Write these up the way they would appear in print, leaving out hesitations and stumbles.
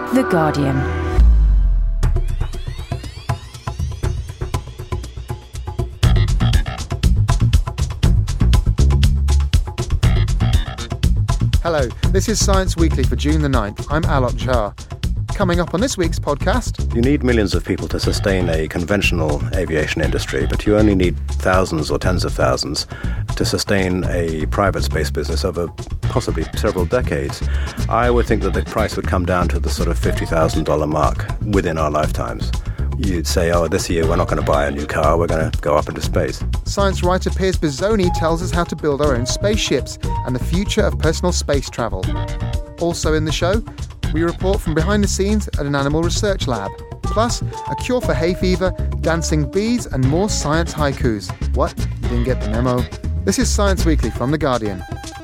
The Guardian. Hello, this is Science Weekly for June the 9th. I'm Alok Jha. Coming up on this week's podcast... You need millions of people to sustain a conventional aviation industry, but you only need thousands or tens of thousands to sustain a private space business over possibly several decades. I would think that the price would come down to the sort of $50,000 mark within our lifetimes. You'd say, this year we're not going to buy a new car, we're going to go up into space. Science writer Piers Bizzoni tells us how to build our own spaceships and the future of personal space travel. Also in the show, we report from behind the scenes at an animal research lab. Plus, a cure for hay fever, dancing bees and more science haikus. What? You didn't get the memo? This is Science Weekly from The Guardian.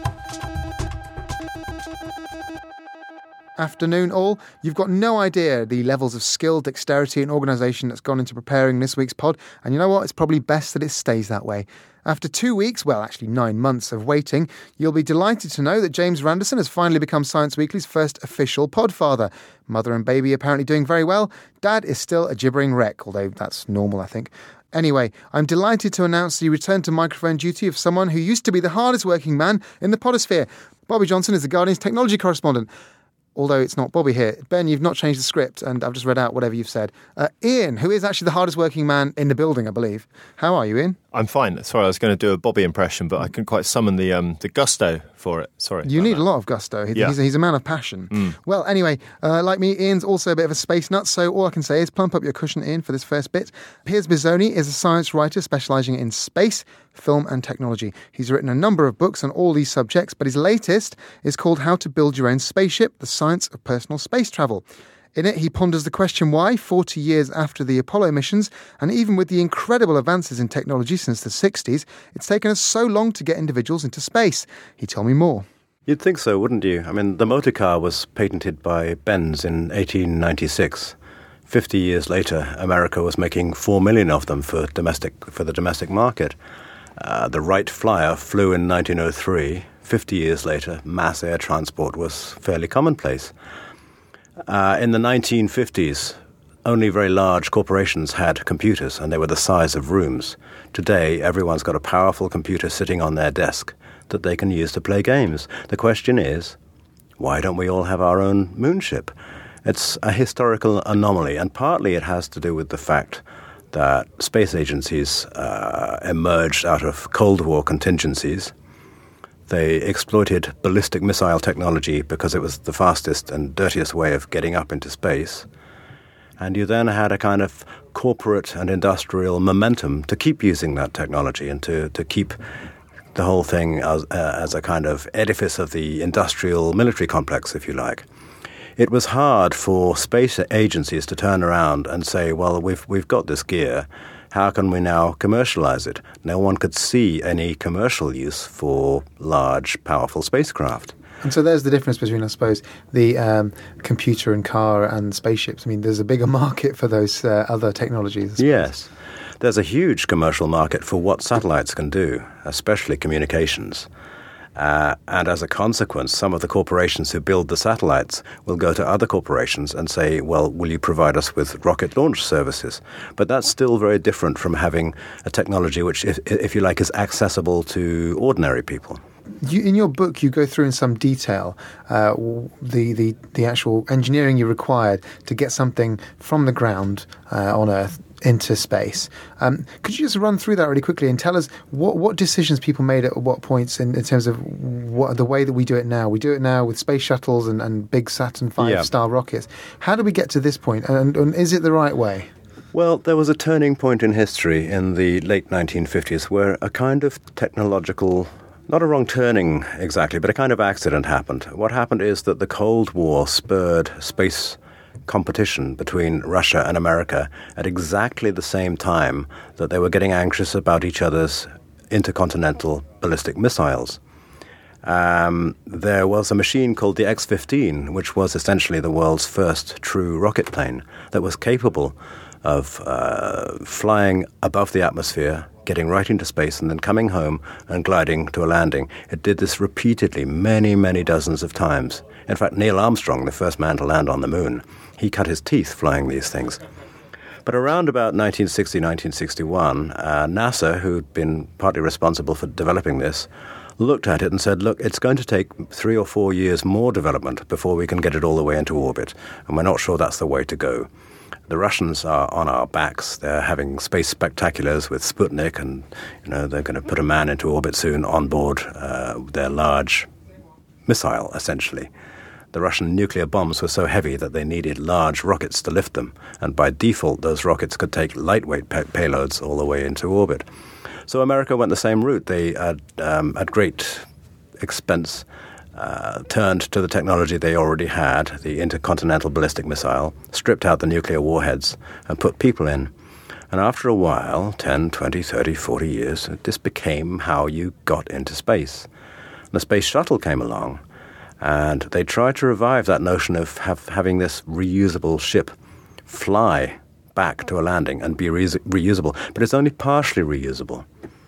Afternoon all. You've got no idea the levels of skill, dexterity and organisation that's gone into preparing this week's pod. And you know what? It's probably best that it stays that way. After 2 weeks, well, actually 9 months of waiting, you'll be delighted to know that James Randerson has finally become Science Weekly's first official podfather. Mother and baby apparently doing very well. Dad is still a gibbering wreck, although that's normal, I think. Anyway, I'm delighted to announce the return to microphone duty of someone who used to be the hardest working man in the podosphere. Bobby Johnson is The Guardian's technology correspondent. Although it's not Bobby here. Ben, you've not changed the script, and I've just read out whatever you've said. Ian, who is actually the hardest working man in the building, I believe. How are you, Ian? I'm fine. Sorry, I was going to do a Bobby impression, but I couldn't quite summon the gusto for it. Sorry. You need a lot of gusto. He's a man of passion. Well, anyway, like me, Ian's also a bit of a space nut, so all I can say is plump up your cushion, Ian, for this first bit. Piers Bizzoni is a science writer specialising in space, film and technology. He's written a number of books on all these subjects, but his latest is called How to Build Your Own Spaceship, The Science of Personal Space Travel. In it, he ponders the question why, 40 years after the Apollo missions, and even with the incredible advances in technology since the 60s, it's taken us so long to get individuals into space. He told me more. You'd think so, wouldn't you? I mean, the motor car was patented by Benz in 1896. 50 years later, America was making 4 million of them for the domestic market. The Wright Flyer flew in 1903. 50 years later, mass air transport was fairly commonplace. In the 1950s, only very large corporations had computers, and they were the size of rooms. Today, everyone's got a powerful computer sitting on their desk that they can use to play games. The question is, why don't we all have our own moonship? It's a historical anomaly, and partly it has to do with the fact that space agencies emerged out of Cold War contingencies. They exploited ballistic missile technology because it was the fastest and dirtiest way of getting up into space. And you then had a kind of corporate and industrial momentum to keep using that technology and to keep the whole thing as a kind of edifice of the industrial military complex, if you like. It was hard for space agencies to turn around and say, well, we've got this gear. How can we now commercialize it? No one could see any commercial use for large, powerful spacecraft. And so there's the difference between, I suppose, the computer and car and spaceships. I mean, there's a bigger market for those other technologies. Yes. There's a huge commercial market for what satellites can do, especially communications. And as a consequence, some of the corporations who build the satellites will go to other corporations and say, well, will you provide us with rocket launch services? But that's still very different from having a technology which, if you like, is accessible to ordinary people. In your book, you go through in some detail the actual engineering you required to get something from the ground on Earth into space. Could you just run through that really quickly and tell us what decisions people made at what points in terms of the way that we do it now? We do it now with space shuttles and big Saturn V-style rockets. How do we get to this point, and is it the right way? Well, there was a turning point in history in the late 1950s where a kind of technological, not a wrong turning exactly, but a kind of accident happened. What happened is that the Cold War spurred space competition between Russia and America at exactly the same time that they were getting anxious about each other's intercontinental ballistic missiles. There was a machine called the X-15, which was essentially the world's first true rocket plane that was capable of flying above the atmosphere, getting right into space and then coming home and gliding to a landing. It did this repeatedly, many, many dozens of times. In fact, Neil Armstrong, the first man to land on the moon, he cut his teeth flying these things. But around about 1960, 1961, NASA, who'd been partly responsible for developing this, looked at it and said, look, it's going to take 3 or 4 years more development before we can get it all the way into orbit, and we're not sure that's the way to go. The Russians are on our backs. They're having space spectaculars with Sputnik, and they're going to put a man into orbit soon on board their large missile, essentially. The Russian nuclear bombs were so heavy that they needed large rockets to lift them, and by default those rockets could take lightweight payloads all the way into orbit. So America went the same route. They, at great expense, turned to the technology they already had, the intercontinental ballistic missile, stripped out the nuclear warheads, and put people in. And after a while, 10, 20, 30, 40 years, this became how you got into space. The space shuttle came along, and they tried to revive that notion of having this reusable ship fly back to a landing and be reusable, but it's only partially reusable.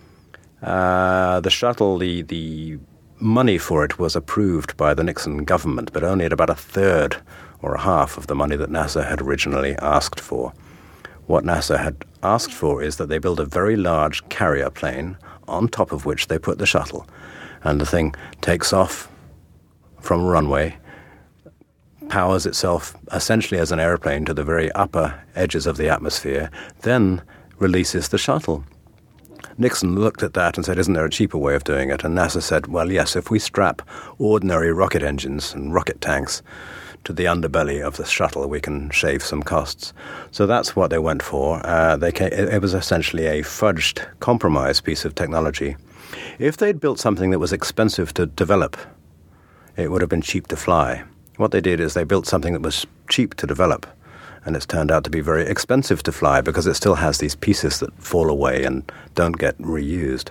The shuttle, the money for it was approved by the Nixon government, but only at about a third or a half of the money that NASA had originally asked for. What NASA had asked for is that they build a very large carrier plane on top of which they put the shuttle, and the thing takes off from a runway, powers itself essentially as an airplane to the very upper edges of the atmosphere, then releases the shuttle. Nixon looked at that and said, isn't there a cheaper way of doing it? And NASA said, well, yes, if we strap ordinary rocket engines and rocket tanks to the underbelly of the shuttle, we can shave some costs. So that's what they went for. It was essentially a fudged compromise piece of technology. If they'd built something that was expensive to develop, it would have been cheap to fly. What they did is they built something that was cheap to develop, and it's turned out to be very expensive to fly because it still has these pieces that fall away and don't get reused.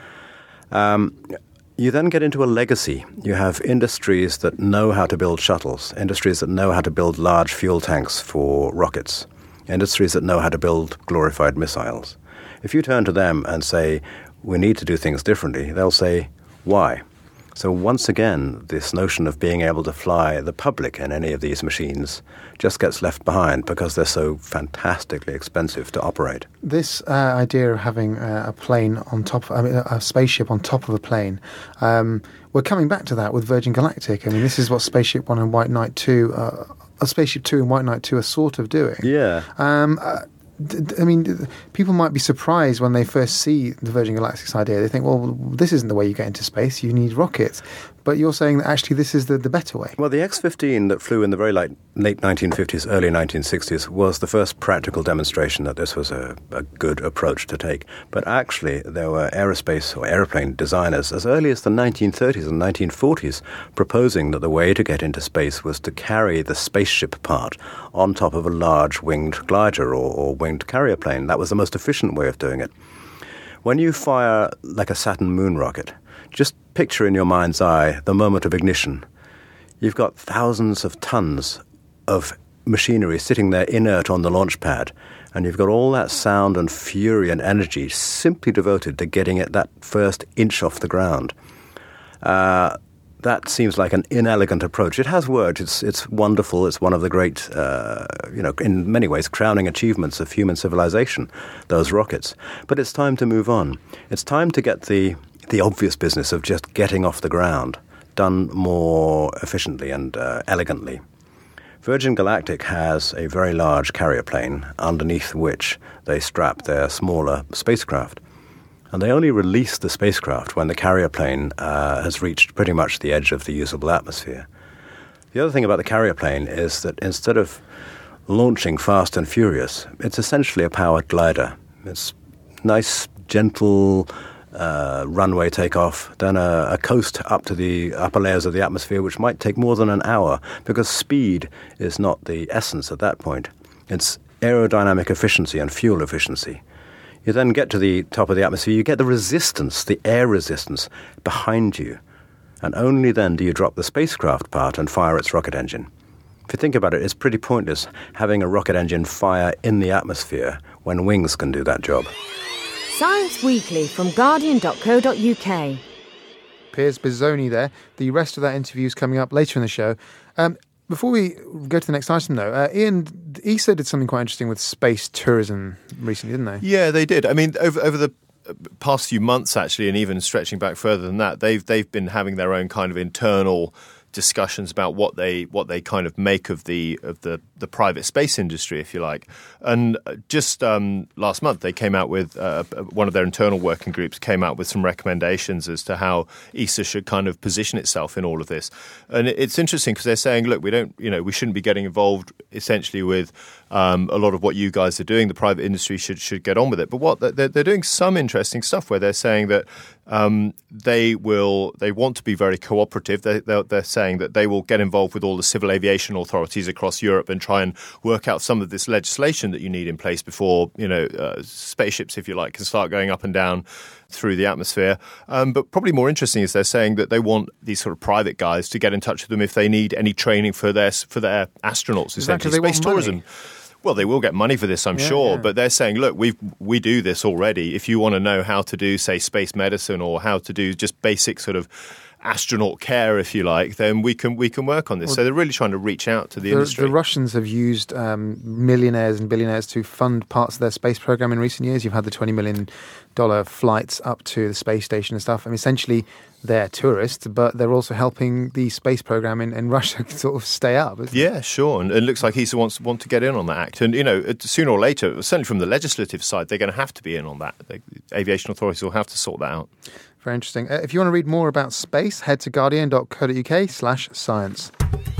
You then get into a legacy. You have industries that know how to build shuttles, industries that know how to build large fuel tanks for rockets, industries that know how to build glorified missiles. If you turn to them and say, we need to do things differently, they'll say, why? So once again, this notion of being able to fly the public in any of these machines just gets left behind because they're so fantastically expensive to operate. This idea of having a plane on top, a spaceship on top of a plane, we're coming back to that with Virgin Galactic. I mean, this is what Spaceship One and White Knight 2, Spaceship 2 and White Knight 2 are sort of doing. Yeah. I mean, people might be surprised when they first see the Virgin Galactic's idea. They think, well, this isn't the way you get into space. You need rockets. But you're saying that actually this is the better way. Well, the X-15 that flew in the very late 1950s, early 1960s was the first practical demonstration that this was a good approach to take. But actually, there were aerospace or airplane designers as early as the 1930s and 1940s proposing that the way to get into space was to carry the spaceship part on top of a large winged glider or winged carrier plane. That was the most efficient way of doing it. When you fire like a Saturn moon rocket, just picture in your mind's eye the moment of ignition. You've got thousands of tons of machinery sitting there inert on the launch pad, and you've got all that sound and fury and energy simply devoted to getting it that first inch off the ground. That seems like an inelegant approach. It has worked. It's wonderful. It's one of the great, in many ways, crowning achievements of human civilization, those rockets. But it's time to move on. It's time to get the obvious business of just getting off the ground done more efficiently and elegantly. Virgin Galactic has a very large carrier plane underneath which they strap their smaller spacecraft. And they only release the spacecraft when the carrier plane has reached pretty much the edge of the usable atmosphere. The other thing about the carrier plane is that instead of launching fast and furious, it's essentially a powered glider. It's nice, gentle runway takeoff, then a coast up to the upper layers of the atmosphere, which might take more than an hour, because speed is not the essence at that point. It's aerodynamic efficiency and fuel efficiency. You then get to the top of the atmosphere, you get the resistance, the air resistance behind you, and only then do you drop the spacecraft part and fire its rocket engine. If you think about it, it's pretty pointless having a rocket engine fire in the atmosphere when wings can do that job. Science Weekly from Guardian.co.uk. Piers Bizzoni there. The rest of that interview is coming up later in the show. Before we go to the next item, though, Ian, ESA did something quite interesting with space tourism recently, didn't they? Yeah, they did. I mean, over the past few months, actually, and even stretching back further than that, they've been having their own kind of internal discussions about what they kind of make of the private space industry, if you like. And just last month, they came out with one of their internal working groups came out with some recommendations as to how ESA should kind of position itself in all of this. And it's interesting because they're saying, look, we shouldn't be getting involved essentially with a lot of what you guys are doing. The private industry should get on with it. But what they're doing some interesting stuff where they're saying that they want to be very cooperative. They're saying that they will get involved with all the civil aviation authorities across Europe and try and work out some of this legislation that you need in place before spaceships, if you like, can start going up and down through the atmosphere. But probably more interesting is they're saying that they want these sort of private guys to get in touch with them if they need any training for their astronauts, essentially. Space tourism. Well, they will get money for this, I'm sure, but they're saying, look, we do this already. If you want to know how to do, say, space medicine or how to do just basic sort of astronaut care, if you like, then we can work on this. So they're really trying to reach out to the industry. The Russians have used millionaires and billionaires to fund parts of their space program in recent years. You've had the $20 million flights up to the space station and stuff. I mean, essentially, they're tourists, but they're also helping the space program in Russia sort of stay up. Yeah, sure. And it looks like ESA wants to get in on that act. And, sooner or later, certainly from the legislative side, they're going to have to be in on that. The aviation authorities will have to sort that out. Very interesting. If you want to read more about space, head to guardian.co.uk/science.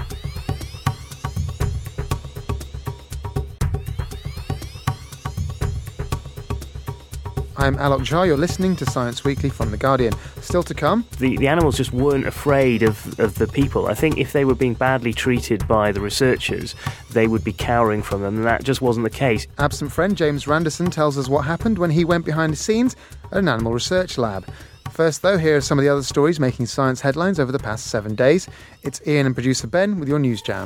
I'm Alok Jha. You're listening to Science Weekly from The Guardian. Still to come. The animals just weren't afraid of the people. I think if they were being badly treated by the researchers, they would be cowering from them, and that just wasn't the case. Absent friend James Randerson tells us what happened when he went behind the scenes at an animal research lab. First, though, here are some of the other stories making science headlines over the past 7 days. It's Ian and producer Ben with your News Jam.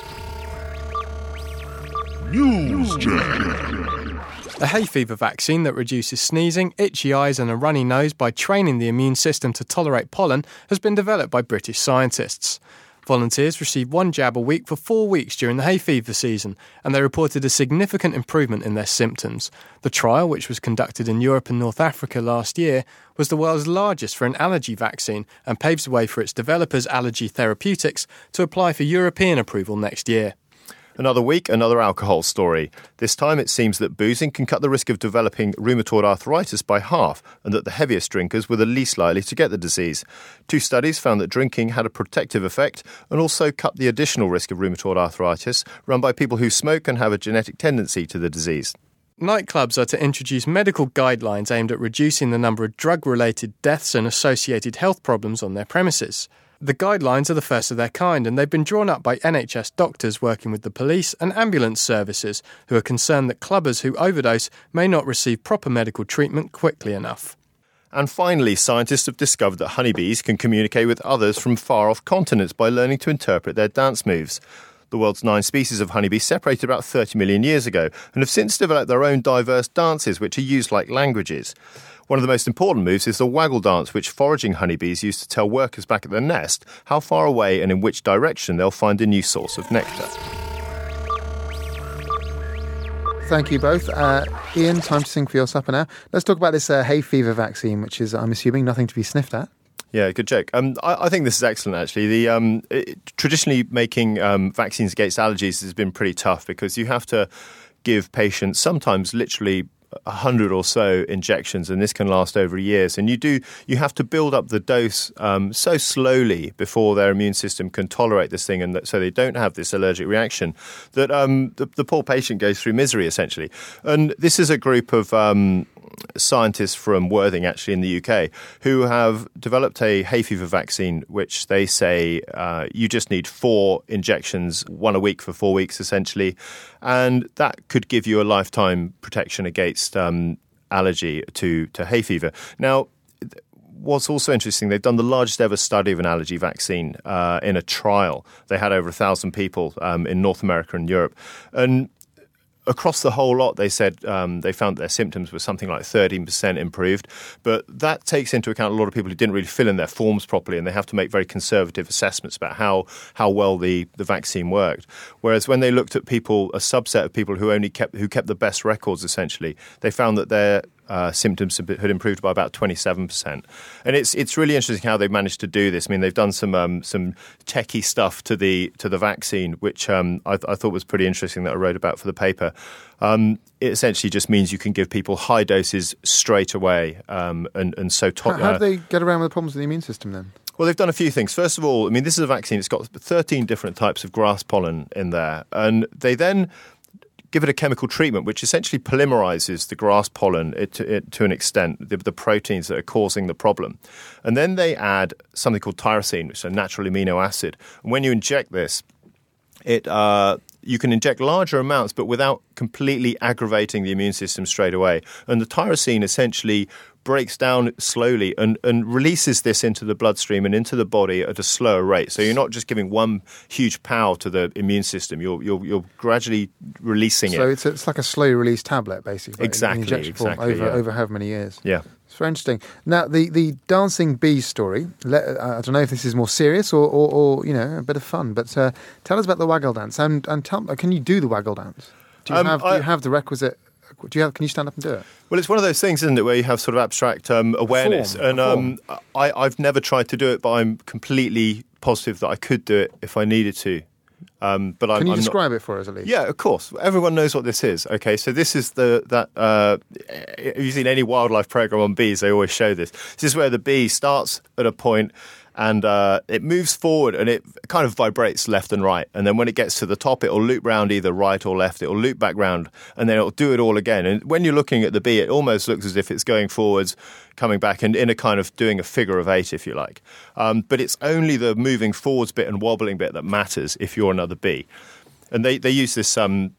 News Jam. A hay fever vaccine that reduces sneezing, itchy eyes and a runny nose by training the immune system to tolerate pollen has been developed by British scientists. Volunteers received 1 jab a week for 4 weeks during the hay fever season, and they reported a significant improvement in their symptoms. The trial, which was conducted in Europe and North Africa last year, was the world's largest for an allergy vaccine and paves the way for its developers, Allergy Therapeutics, to apply for European approval next year. Another week, another alcohol story. This time it seems that boozing can cut the risk of developing rheumatoid arthritis by half, and that the heaviest drinkers were the least likely to get the disease. 2 studies found that drinking had a protective effect and also cut the additional risk of rheumatoid arthritis, run by people who smoke and have a genetic tendency to the disease. Nightclubs are to introduce medical guidelines aimed at reducing the number of drug-related deaths and associated health problems on their premises. The guidelines are the first of their kind, and they've been drawn up by NHS doctors working with the police and ambulance services, who are concerned that clubbers who overdose may not receive proper medical treatment quickly enough. And finally, scientists have discovered that honeybees can communicate with others from far-off continents by learning to interpret their dance moves. The world's 9 species of honeybees separated about 30 million years ago and have since developed their own diverse dances, which are used like languages. One of the most important moves is the waggle dance, which foraging honeybees use to tell workers back at their nest how far away and in which direction they'll find a new source of nectar. Thank you both. Ian, time to sing for your supper now. Let's talk about this hay fever vaccine, which is, I'm assuming, nothing to be sniffed at. Yeah, good joke. I think this is excellent, actually. Traditionally, making vaccines against allergies has been pretty tough because you have to give patients sometimes literally 100 or so injections, and this can last over years. And you have to build up the dose so slowly before their immune system can tolerate this thing, and so they don't have this allergic reaction that the poor patient goes through misery, essentially. And this is a group of scientists from Worthing, actually, in the UK, who have developed a hay fever vaccine, which they say you just need 4 injections, 1 a week for 4 weeks, essentially. And that could give you a lifetime protection against allergy to hay fever. Now, what's also interesting, they've done the largest ever study of an allergy vaccine in a trial. They had over 1,000 people in North America and Europe. And across the whole lot, they said they found their symptoms were something like 13% improved. But that takes into account a lot of people who didn't really fill in their forms properly, and they have to make very conservative assessments about how well the vaccine worked. Whereas when they looked at people, a subset of people who kept the best records, essentially, they found that their symptoms had improved by about 27%. And it's really interesting how they managed to do this. I mean, they've done some techie stuff to the vaccine, which I thought was pretty interesting, that I wrote about for the paper. It essentially just means you can give people high doses straight away. How do they get around with the problems with the immune system then? Well, they've done a few things. First of all, I mean, this is a vaccine. It's got 13 different types of grass pollen in there. And they then give it a chemical treatment which essentially polymerizes the grass pollen to an extent, the proteins that are causing the problem. And then they add something called tyrosine, which is a natural amino acid. And when you inject this, you can inject larger amounts but without completely aggravating the immune system straight away. And the tyrosine essentially breaks down slowly and releases this into the bloodstream and into the body at a slower rate. So you're not just giving one huge pow to the immune system. You're gradually releasing it. So it's like a slow release tablet, basically. Exactly. Over how many years? Yeah. It's very interesting. Now, the dancing bees story, I don't know if this is more serious or a bit of fun, but tell us about the waggle dance. And can you do the waggle dance? Do you have the requisite... Can you stand up and do it? Well, it's one of those things, isn't it, where you have sort of abstract awareness. I've never tried to do it, but I'm completely positive that I could do it if I needed to. But Can you describe it for us, at least? Yeah, of course. Everyone knows what this is. Okay, so this is if you've seen any wildlife program on bees, they always show this. This is where the bee starts at a point and it moves forward and it kind of vibrates left and right. And then when it gets to the top, it'll loop round either right or left. It'll loop back round and then it'll do it all again. And when you're looking at the bee, it almost looks as if it's going forwards, coming back, and in a kind of doing a figure of 8, if you like. But it's only the moving forwards bit and wobbling bit that matters if you're another bee. And they use this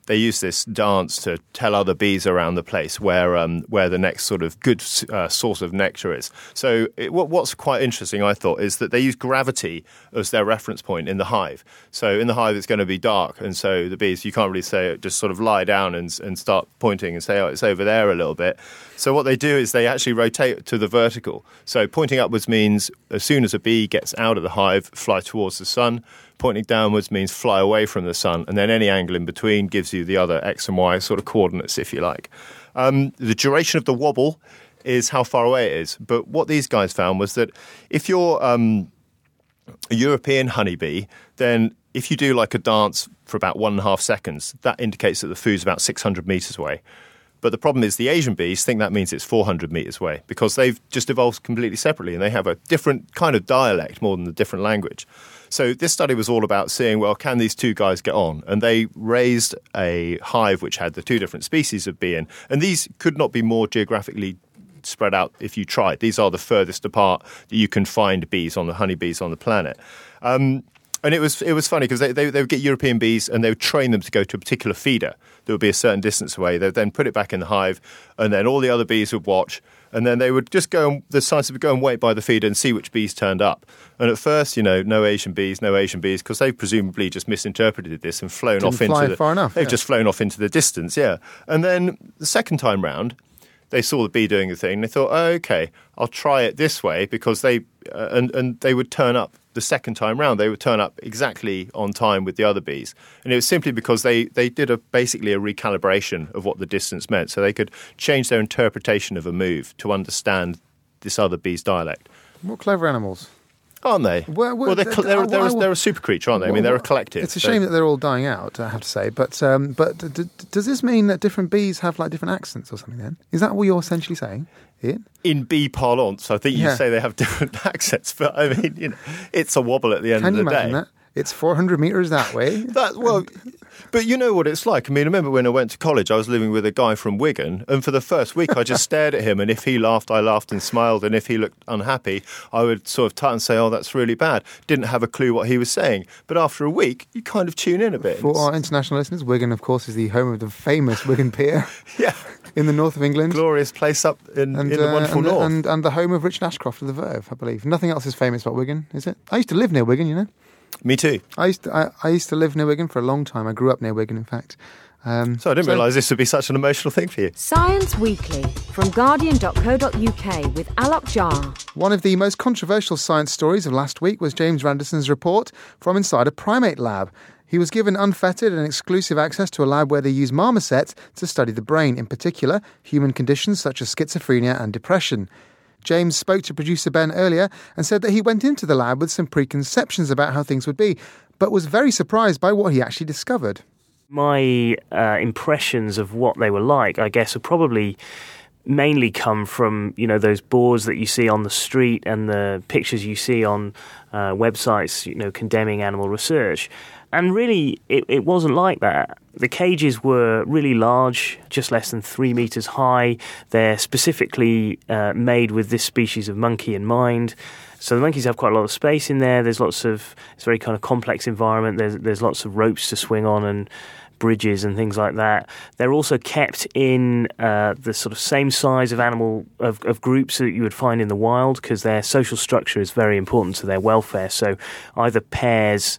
dance to tell other bees around the place where the next sort of good source of nectar is. So what's quite interesting, I thought, is that they use gravity as their reference point in the hive. So in the hive it's going to be dark, and so the bees, you can't really say just sort of lie down and start pointing and say, oh, it's over there a little bit. So what they do is they actually rotate to the vertical. So pointing upwards means as soon as a bee gets out of the hive, fly towards the sun. Pointing downwards means fly away from the sun, and then any angle in between gives you the other X and Y sort of coordinates, if you like. The duration of the wobble is how far away it is. But what these guys found was that if you're a European honeybee, then if you do like a dance for about 1.5 seconds, that indicates that the food's about 600 meters away. But the problem is the Asian bees think that means it's 400 meters away because they've just evolved completely separately and they have a different kind of dialect more than a different language. So this study was all about seeing, well, can these two guys get on? And they raised a hive which had the two different species of bee in. And these could not be more geographically spread out if you tried. These are the furthest apart that you can find bees on the honeybees on the planet. And it was funny because they would get European bees and they would train them to go to a particular feeder. There would be a certain distance away. They would then put it back in the hive and then all the other bees would watch. And then they would just the scientists would go and wait by the feeder and see which bees turned up. And at first, no Asian bees, because they presumably just misinterpreted this and flown off into they've just flown off into the distance, yeah. And then the second time round, they saw the bee doing the thing and they thought, oh, okay, I'll try it this way because they would turn up the second time round. They would turn up exactly on time with the other bees. And it was simply because they did basically a recalibration of what the distance meant. So they could change their interpretation of a move to understand this other bee's dialect. What clever animals. Aren't they? Well, they're a super creature, aren't they? I mean, they're a collective. It's a shame that they're all dying out, I have to say. But does this mean that different bees have like different accents or something then? Is that what you're essentially saying, Ian? In bee parlance, I think you say they have different accents. But I mean, it's a wobble at the end of the day. Can you imagine that? It's 400 metres that way. But you know what it's like. I mean, I remember when I went to college, I was living with a guy from Wigan, and for the first week I just stared at him, and if he laughed, I laughed and smiled, and if he looked unhappy, I would sort of tut and say, oh, that's really bad. Didn't have a clue what he was saying. But after a week, you kind of tune in a bit. For our international listeners, Wigan, of course, is the home of the famous Wigan Pier. Yeah. In the north of England. Glorious place up in the wonderful north. And the home of Richard Ashcroft of the Verve, I believe. Nothing else is famous about Wigan, is it? I used to live near Wigan, Me too. I used to live near Wigan for a long time. I grew up near Wigan, in fact. So I didn't realise this would be such an emotional thing for you. Science Weekly from Guardian.co.uk with Alok Jar. One of the most controversial science stories of last week was James Randerson's report from inside a primate lab. He was given unfettered and exclusive access to a lab where they use marmosets to study the brain, in particular human conditions such as schizophrenia and depression. James spoke to producer Ben earlier and said that he went into the lab with some preconceptions about how things would be, but was very surprised by what he actually discovered. My impressions of what they were like, I guess, have probably mainly come from, those boards that you see on the street and the pictures you see on websites, condemning animal research. And really, it wasn't like that. The cages were really large, just less than 3 meters high. They're specifically made with this species of monkey in mind. So the monkeys have quite a lot of space in there. It's a very kind of complex environment. There's lots of ropes to swing on and bridges and things like that. They're also kept in the sort of same size of animal of groups that you would find in the wild, because their social structure is very important to their welfare. So either pairs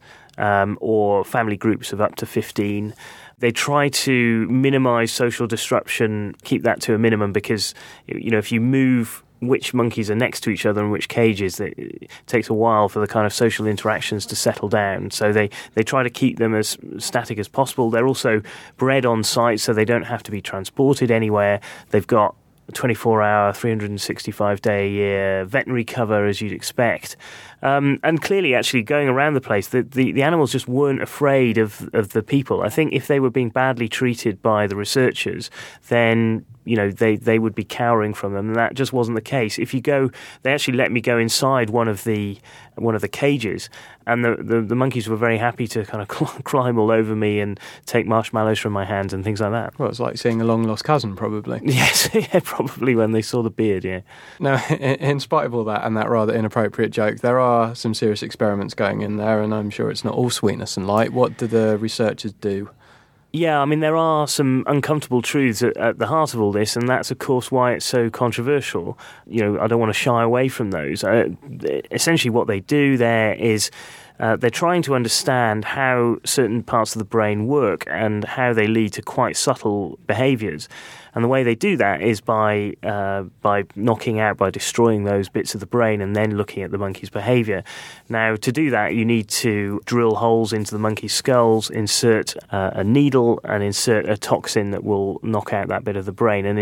or family groups of up to 15. They try to minimise social disruption, keep that to a minimum, because if you move which monkeys are next to each other in which cages, it takes a while for the kind of social interactions to settle down. So they try to keep them as static as possible. They're also bred on site, so they don't have to be transported anywhere. They've got 24-hour, 365-day-a-year veterinary cover, as you'd expect. And clearly, actually, going around the place, the animals just weren't afraid of the people. I think if they were being badly treated by the researchers, then they would be cowering from them, and that just wasn't the case. If you go, they actually let me go inside one of the cages, and the monkeys were very happy to kind of climb all over me and take marshmallows from my hands and things like that. Well, it's like seeing a long-lost cousin, probably. Yes, yeah, probably when they saw the beard, yeah. Now, in spite of all that and that rather inappropriate joke, there are some serious experiments going in there, and I'm sure it's not all sweetness and light. What do the researchers do? Yeah, I mean, there are some uncomfortable truths at the heart of all this, and that's, of course, why it's so controversial. I don't want to shy away from those. Essentially, what they do there is they're trying to understand how certain parts of the brain work and how they lead to quite subtle behaviours. And the way they do that is by knocking out, by destroying those bits of the brain and then looking at the monkey's behaviour. Now, to do that, you need to drill holes into the monkey's skulls, insert a needle and insert a toxin that will knock out that bit of the brain. And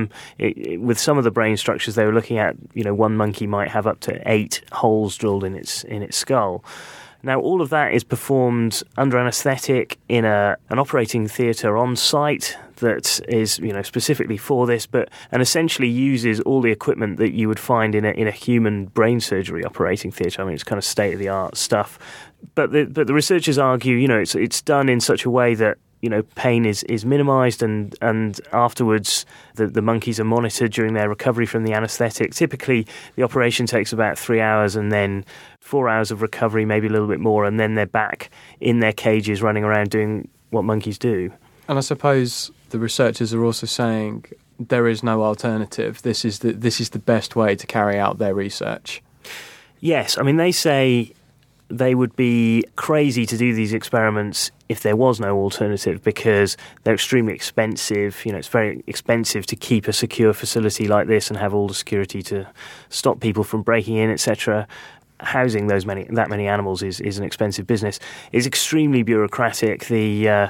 with some of the brain structures they were looking at, one monkey might have up to 8 holes drilled in its skull. Now, all of that is performed under anaesthetic in an operating theatre on site that is, specifically for this, and essentially uses all the equipment that you would find in a human brain surgery operating theatre. I mean, it's kind of state-of-the-art stuff. But the researchers argue, it's done in such a way that pain is minimised, and afterwards the monkeys are monitored during their recovery from the anaesthetic. Typically, the operation takes about 3 hours, and then 4 hours of recovery, maybe a little bit more, and then they're back in their cages running around doing what monkeys do. And I suppose the researchers are also saying there is no alternative. This is the best way to carry out their research. Yes, I mean, they say they would be crazy to do these experiments if there was no alternative, because they're extremely expensive. It's very expensive to keep a secure facility like this and have all the security to stop people from breaking in, etc. Housing that many animals is an expensive business. It's extremely bureaucratic. The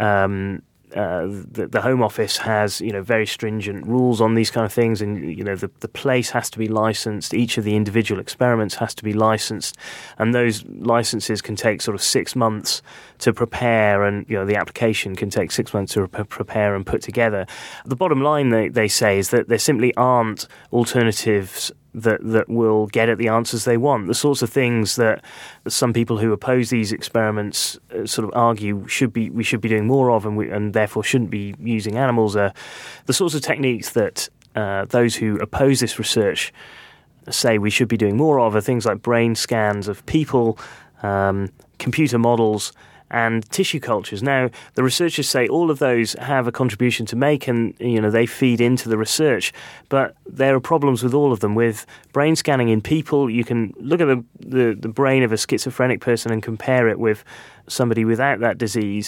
Home Office has very stringent rules on these kind of things, and the place has to be licensed. Each of the individual experiments has to be licensed, and those licenses can take sort of 6 months to prepare, and the application can take 6 months to prepare and put together. The bottom line, they say, is that there simply aren't alternatives that will get at the answers they want. The sorts of things that some people who oppose these experiments sort of argue we should be doing more of, and therefore shouldn't be using animals, are the sorts of techniques that those who oppose this research say we should be doing more of, are things like brain scans of people, computer models, and tissue cultures. Now, the researchers say all of those have a contribution to make, and they feed into the research, but there are problems with all of them. With brain scanning in people, you can look at the brain of a schizophrenic person and compare it with somebody without that disease,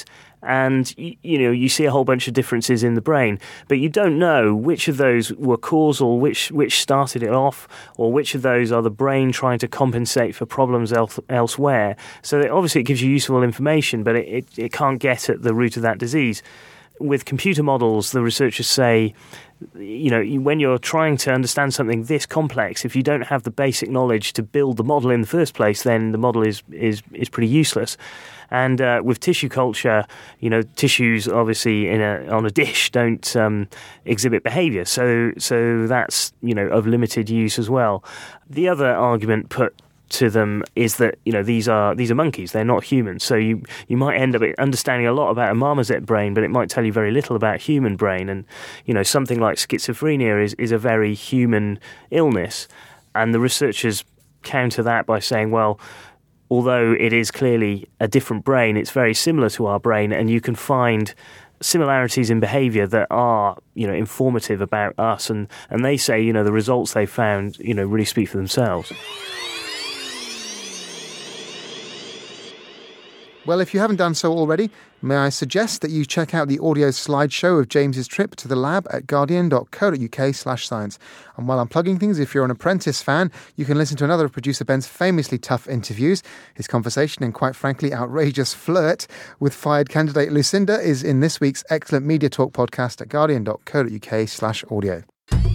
and you see a whole bunch of differences in the brain, but you don't know which of those were causal, which started it off, or which of those are the brain trying to compensate for problems elsewhere. So obviously it gives you useful information, but it can't get at the root of that disease. With computer models, the researchers say, when you're trying to understand something this complex, if you don't have the basic knowledge to build the model in the first place, then the model is pretty useless. And with tissue culture, tissues obviously on a dish don't exhibit behaviour, so that's of limited use as well. The other argument put to them is that these are monkeys, they're not humans, so you might end up understanding a lot about a marmoset brain, but it might tell you very little about human brain. And something like schizophrenia is a very human illness, and the researchers counter that by saying, well, although it is clearly a different brain, it's very similar to our brain, and you can find similarities in behaviour that are informative about us, and they say the results they found really speak for themselves. Well, if you haven't done so already, may I suggest that you check out the audio slideshow of James's trip to the lab at guardian.co.uk/science. And while I'm plugging things, if you're an Apprentice fan, you can listen to another of producer Ben's famously tough interviews. His conversation and, quite frankly, outrageous flirt with fired candidate Lucinda is in this week's excellent Media Talk podcast at guardian.co.uk/audio.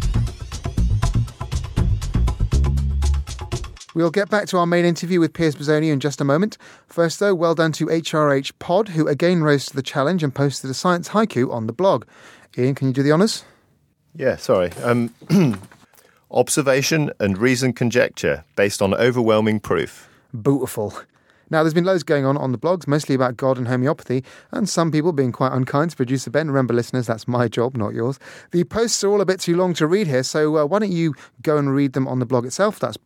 We'll get back to our main interview with Piers Bozzoni in just a moment. First, though, well done to HRH Pod, who again rose to the challenge and posted a science haiku on the blog. Ian, can you do the honours? Yeah, sorry. Observation and reasoned conjecture based on overwhelming proof. Beautiful. Now, there's been loads going on the blogs, mostly about God and homeopathy, and some people being quite unkind to producer Ben. Remember, listeners, that's my job, not yours. The posts are all a bit too long to read here, so why don't you go and read them on the blog itself? That's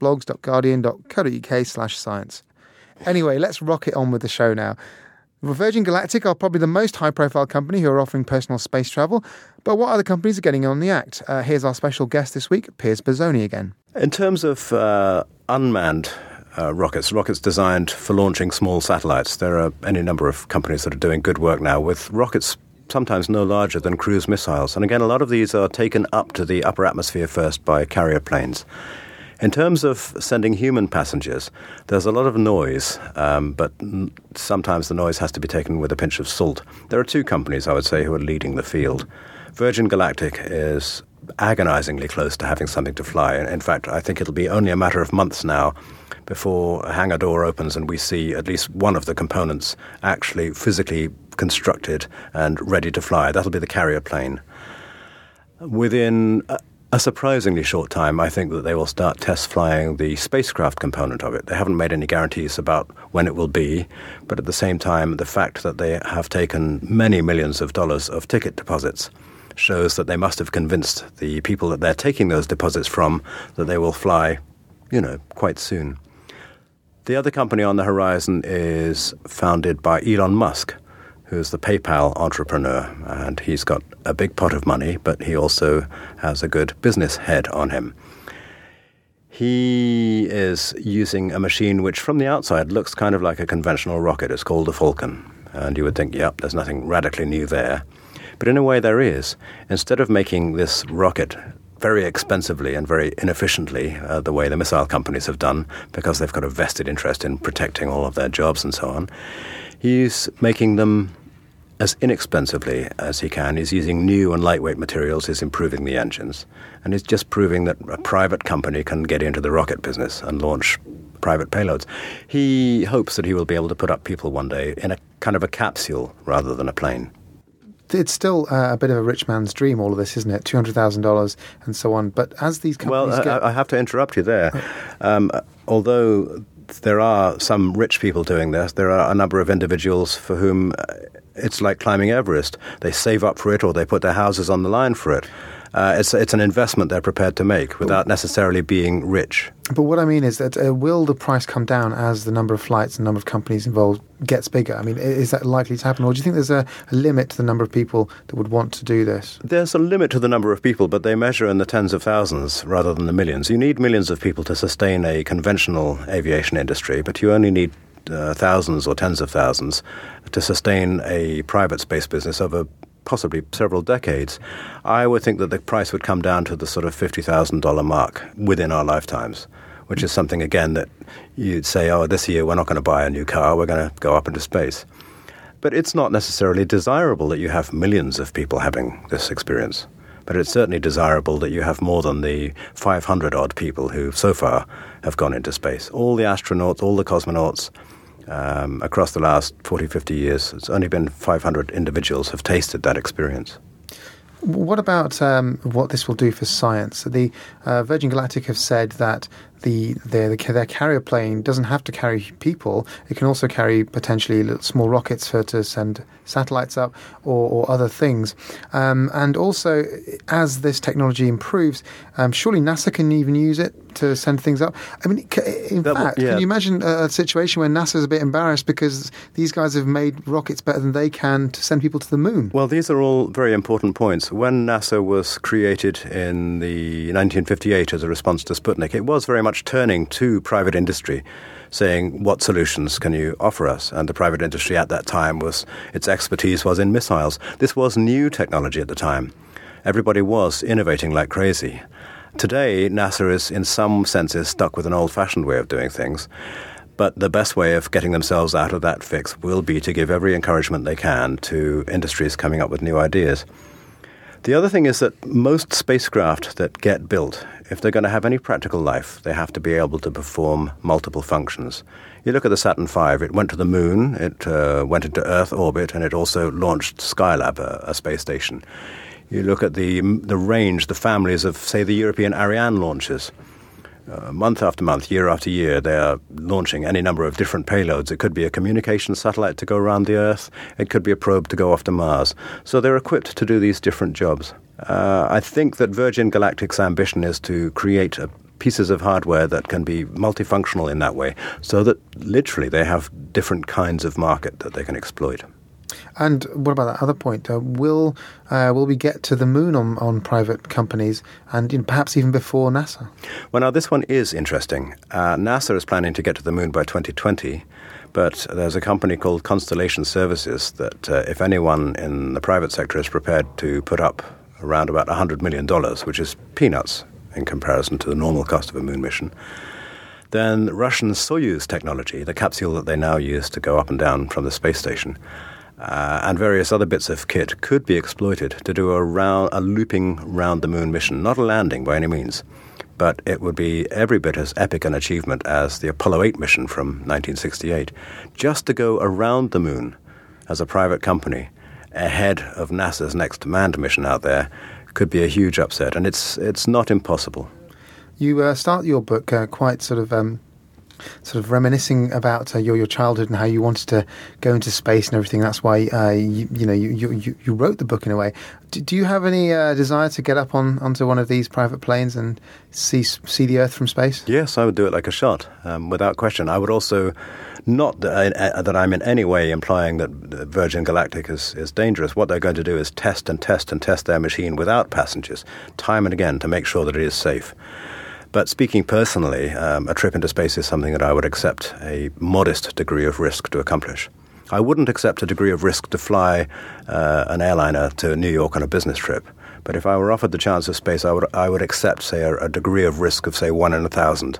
blogs.guardian.co.uk/science. Anyway, let's rock it on with the show now. Virgin Galactic are probably the most high-profile company who are offering personal space travel, but what other companies are getting on the act? Here's our special guest this week, Piers Bozzoni again. In terms of unmanned rockets designed for launching small satellites. There are any number of companies that are doing good work now with rockets sometimes no larger than cruise missiles. And again, a lot of these are taken up to the upper atmosphere first by carrier planes. In terms of sending human passengers, there's a lot of noise, but sometimes the noise has to be taken with a pinch of salt. There are two companies, I would say, who are leading the field. Virgin Galactic is agonizingly close to having something to fly. In fact, I think it'll be only a matter of months now before a hangar door opens and we see at least one of the components actually physically constructed and ready to fly. That'll be the carrier plane. Within a surprisingly short time, I think that they will start test flying the spacecraft component of it. They haven't made any guarantees about when it will be, but at the same time, the fact that they have taken many millions of dollars of ticket deposits shows that they must have convinced the people that they're taking those deposits from that they will fly, quite soon. The other company on the horizon is founded by Elon Musk, who's the PayPal entrepreneur, and he's got a big pot of money, but he also has a good business head on him. He is using a machine which from the outside looks kind of like a conventional rocket. It's called a Falcon, and you would think, yep, there's nothing radically new there. But in a way there is. Instead of making this rocket very expensively and very inefficiently, the way the missile companies have done, because they've got a vested interest in protecting all of their jobs and so on, he's making them as inexpensively as he can. He's using new and lightweight materials. He's improving the engines. And he's just proving that a private company can get into the rocket business and launch private payloads. He hopes that he will be able to put up people one day in a kind of a capsule rather than a plane. It's still a bit of a rich man's dream, all of this, isn't it? $200,000 and so on. But as these companies I have to interrupt you there. Although there are some rich people doing this, there are a number of individuals for whom it's like climbing Everest. They save up for it or they put their houses on the line for it. It's an investment they're prepared to make without necessarily being rich. But what I mean is that will the price come down as the number of flights and number of companies involved gets bigger? I mean, is that likely to happen? Or do you think there's a limit to the number of people that would want to do this? There's a limit to the number of people, but they measure in the tens of thousands rather than the millions. You need millions of people to sustain a conventional aviation industry, but you only need thousands or tens of thousands to sustain a private space business over possibly several decades, I would think that the price would come down to the sort of $50,000 mark within our lifetimes, which is something, again, that you'd say, oh, this year we're not going to buy a new car, we're going to go up into space. But it's not necessarily desirable that you have millions of people having this experience. But it's certainly desirable that you have more than the 500-odd people who so far have gone into space. All the astronauts, all the cosmonauts, across the last 40, 50 years, it's only been 500 individuals have tasted that experience. What about what this will do for science? The Virgin Galactic have said that their carrier plane doesn't have to carry people. It can also carry potentially little small rockets to send satellites up or other things. And also, as this technology improves, surely NASA can even use it to send things up. I mean, can you imagine a situation where NASA's a bit embarrassed because these guys have made rockets better than they can to send people to the moon? Well, these are all very important points. When NASA was created in the 1958 as a response to Sputnik, it was very much turning to private industry, saying, what solutions can you offer us? And the private industry at that time its expertise was in missiles. This was new technology at the time. Everybody was innovating like crazy. Today, NASA is in some senses stuck with an old-fashioned way of doing things. But the best way of getting themselves out of that fix will be to give every encouragement they can to industries coming up with new ideas. The other thing is that most spacecraft that get built, if they're going to have any practical life, they have to be able to perform multiple functions. You look at the Saturn V, it went to the moon, it went into Earth orbit, and it also launched Skylab, a space station. You look at the range, the families of, say, the European Ariane launches. Month after month, year after year, they are launching any number of different payloads. It could be a communication satellite to go around the Earth. It could be a probe to go off to Mars. So they're equipped to do these different jobs. I think that Virgin Galactic's ambition is to create pieces of hardware that can be multifunctional in that way, so that literally they have different kinds of market that they can exploit. And what about that other point? Will we get to the moon on private companies and perhaps even before NASA? Well, now this one is interesting. NASA is planning to get to the moon by 2020, but there's a company called Constellation Services that if anyone in the private sector is prepared to put up around about $100 million, which is peanuts in comparison to the normal cost of a moon mission, then Russian Soyuz technology, the capsule that they now use to go up and down from the space station, and various other bits of kit could be exploited to do a looping round the moon mission, not a landing by any means, but it would be every bit as epic an achievement as the Apollo 8 mission from 1968. Just to go around the moon as a private company ahead of NASA's next manned mission out there could be a huge upset, and it's not impossible. You start your book quite sort of reminiscing about your childhood and how you wanted to go into space and everything. That's why you wrote the book in a way. Do you have any desire to get up onto one of these private planes and see the Earth from space? Yes, I would do it like a shot, without question. I would also, not that I'm in any way implying that Virgin Galactic is dangerous. What they're going to do is test and test and test their machine without passengers, time and again, to make sure that it is safe. But speaking personally, a trip into space is something that I would accept a modest degree of risk to accomplish. I wouldn't accept a degree of risk to fly an airliner to New York on a business trip. But if I were offered the chance of space, I would accept, say, a degree of risk of, say, 1 in 1,000.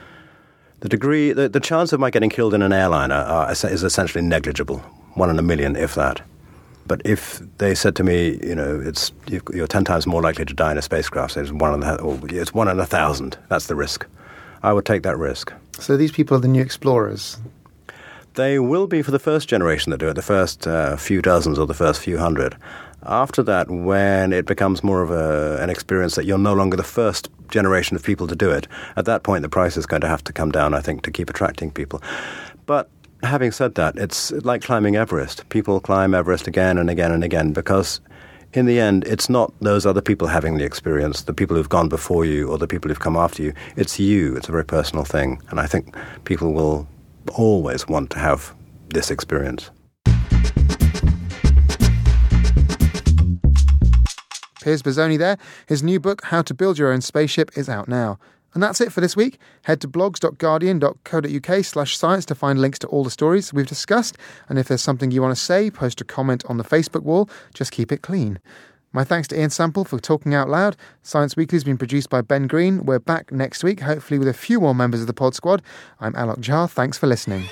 The chance of my getting killed in an airliner is essentially negligible, 1 in a million, if that. But if they said to me, you're 10 times more likely to die in a spacecraft, so it's 1 in 1,000, that's the risk. I would take that risk. So these people are the new explorers? They will be for the first generation that do it, the first few dozens or the first few hundred. After that, when it becomes more of an experience that you're no longer the first generation of people to do it, at that point the price is going to have to come down, I think, to keep attracting people. But having said that, it's like climbing Everest. People climb Everest again and again and again because in the end, it's not those other people having the experience, the people who've gone before you or the people who've come after you. It's you. It's a very personal thing. And I think people will always want to have this experience. Piers Bozzoni there. His new book, How to Build Your Own Spaceship, is out now. And that's it for this week. Head to blogs.guardian.co.uk/science to find links to all the stories we've discussed. And if there's something you want to say, post a comment on the Facebook wall. Just keep it clean. My thanks to Ian Sample for talking out loud. Science Weekly has been produced by Ben Green. We're back next week, hopefully with a few more members of the Pod Squad. I'm Alok Jha. Thanks for listening.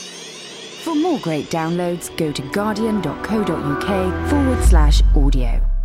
For more great downloads, go to guardian.co.uk/audio.